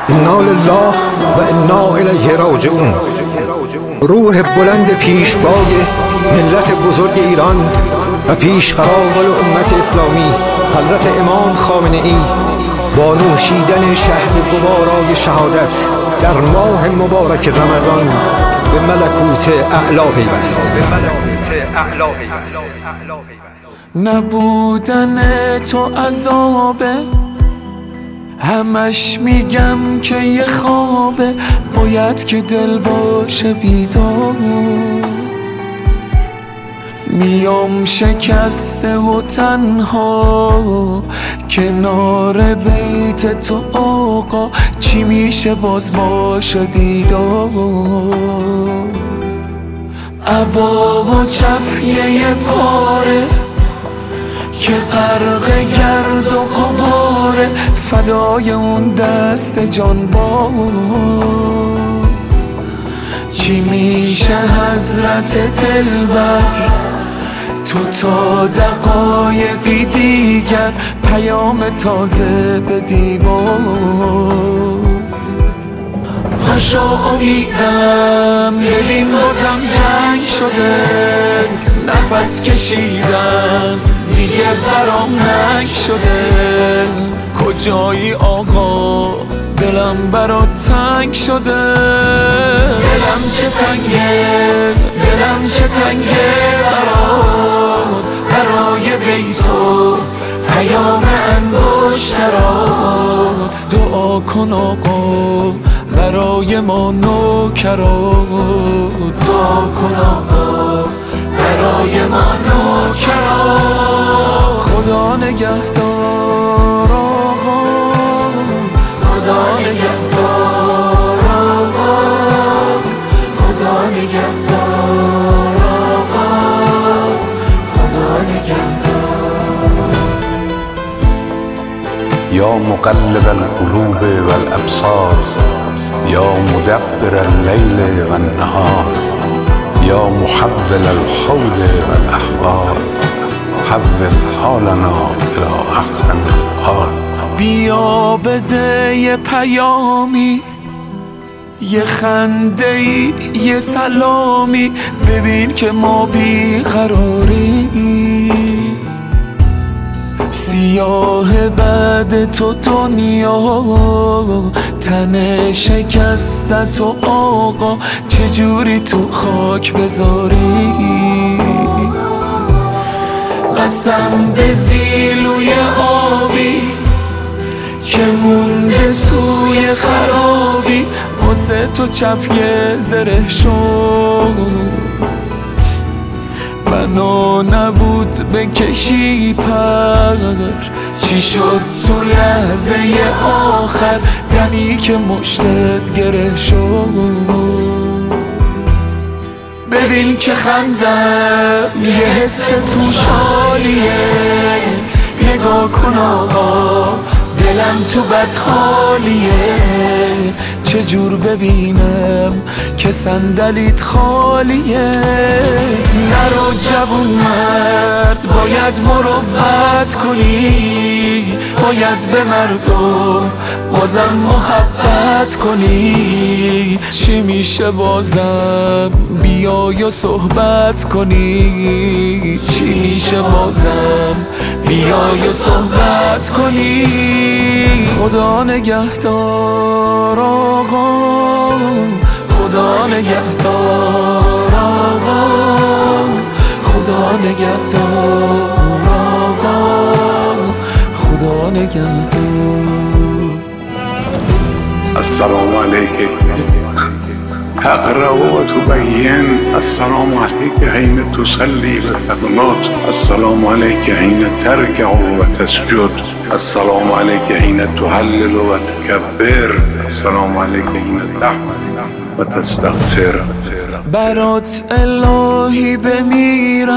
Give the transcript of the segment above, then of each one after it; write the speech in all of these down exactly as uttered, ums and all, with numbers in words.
انا لله و انا الیه راجعون. روح بلند پیشوای ملت بزرگ ایران و پیشقرار امت اسلامی حضرت امام خامنه ای با نوشیدن شهد گوارای شهادت در ماه مبارک رمضان به ملکوت اعلا پیوست. نبودن تو عذابه، همش میگم که یه خوابه، باید که دل باشه بیدار. میام شکسته و تنها کنار بیت تو آقا، چی میشه باز باشه دیدار. عبا و چفیه پاره که غرق گرد و غباره، فدای اون دست جان باز. چی میشه حضرت دلبر تو تا دقایقی دیگر، پیام تازه بدی باز. پاشو امیدم ببین بازم جنگ شده، نفس کشیدم دیگه برام ننگ شده. کجایی آقا دلم برات تنگ شده، دلم چه تنگه دلم چه تنگه برات، برای بیتو پیام انگشترات. دعا کن آقا برای ما نوکرات، دعا کن آقا برای ما نوکرات. خدا نگهدار آقا، خدا نگهدار آقا، خدا نگهدار آقا، خدا نگهدار. یا مقلب القلوب والابصار، یا مدبر اللیل والنهار، یا محول الحول والاحوال، حول حالنا الى احسن الحال. بیا بده یه پیامی، یه خنده ای، یه سلامی، ببین که ما بیقراری. سیاه بعد تو دنیا، تن شکسته تو آقا، چجوری تو خاک بذاری. قسم به زیلوی آبی که مونده توی خرابی، واسه تو چفیه زره شد. بنا نبود بکشی پر، چی شد تو لحظه آخر، دمی که مشتت گره شد. ببین که خندم یه حس خوشحالیه، نگاه کن آقا دلم تو بدحالیه. چجور ببینم که صندلیت خالیه. نرو جوون مرد باید مروت کنی، باید به مردم بازم محبت کنی. چی میشه بازم بیای و صحبت کنی، چی میشه بازم بیای و صحبت کنی. خدا نگهدار آقا، خدا نگهدار آقا، خدا نگهدار آقا، خدا نگهدار. السلام علیک تقرأ و تبین، السلام علیک حین تصلی و تقنط، السلام علیک حین ترکع و تسجد، السلام علیک حین تهلل و تکبر، السلام علیک حین تحمد و تستغفر. برات الهی بمیرم،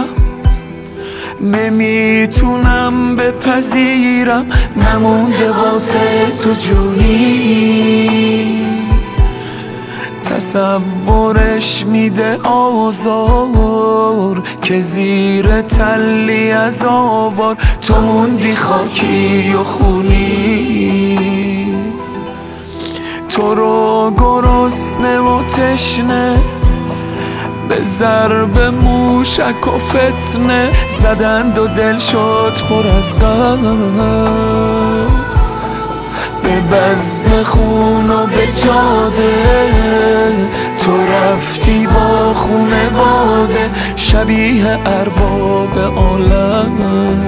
نمیتونم بپذیرم، نمونده واسه تو جونی. تصورش میده آزار که زیر تلی از آوار تو موندی خاکی و خونی. گرسنه و تشنه به ضرب موشک و فتنه زدند و دل شد پر از غم، به بزم خون و به جاده تو رفتی با خونواده شبیه ارباب عالم.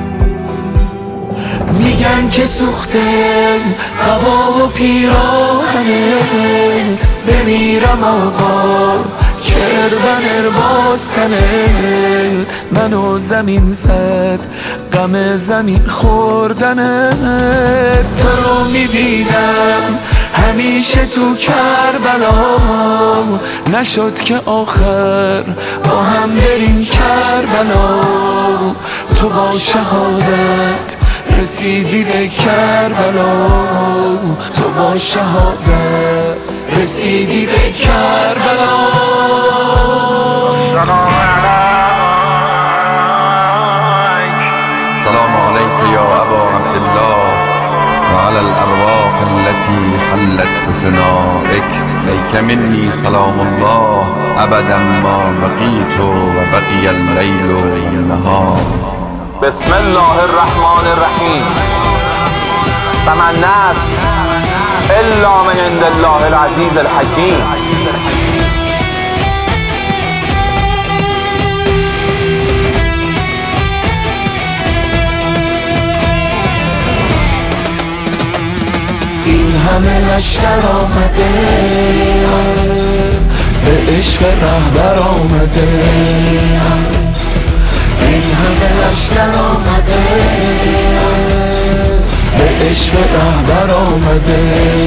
میگن که سوخته قبا و پیراهنه بمیرم آقا کربن ارباستنه. منو زمین زد غم زمین خوردنه. تو رو میدیدم همیشه تو کربلا نشد که آخر با هم بریم کربلا. تو با شهادت رسیدی به کربلا، تو با شهادت رسیدی به کربلا. سلام علیک یا ابا عبدالله و علی الارواح التي حلت بفنائک. لیک منی سلام الله ابدا ما بقیت و بقی اللیل و النهار. بسم الله الرحمن الرحیم. فمن نصر الا من عند الله العزیز الحکیم. این همه لشکر آمده به عشق رهبر آمده. این همه لشکر آمده به عشق رهبر آمده.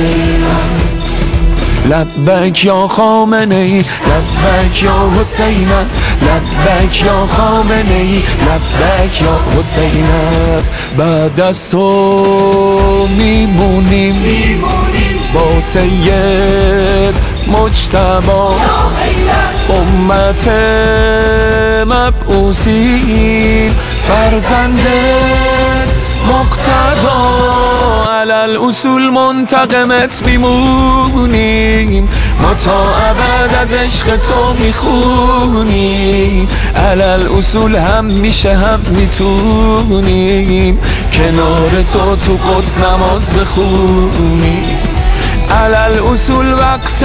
لبک یا خامنه ای، لبک یا حسین است، لبک یا خامنه ای، لبک یا حسین است. بعد از تو میمونیم با سید مجتبی امت مبعوثین فرزندت مقتدا. علل اصول منتقمت میمونیم ما تا ابد از عشق تو میخونیم. علل اصول هم میشه هم میتونیم کنار تو تو قدس نماز بخونیم. علل اصول وقت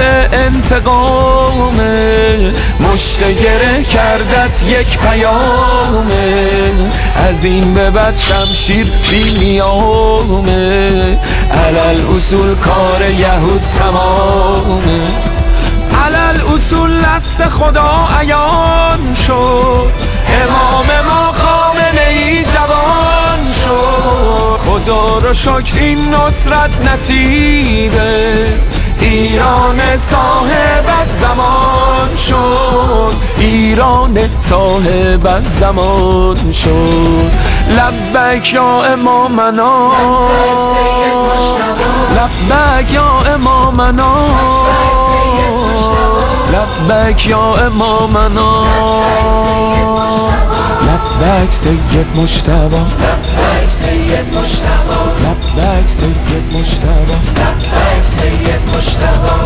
انتقامه مشت گره کردت یک پیامه. از این به بعد شمشیر بی نیامه. علل اصول کار یهود تمامه. علل اصول دست خدا عیان شد امام ما خامنه ای جوان شد. خدا رو شکر این نصرت نصیبه ایران صاحب از زمان شد. ایران صاحب از زمان شد. لبک یا امامنا، لبک یا امامنا، لبک یا امامنا، لبک سید مجتبی، لبک سید مجتبی، لبک سید مجتبی، لبک سید مجتبی.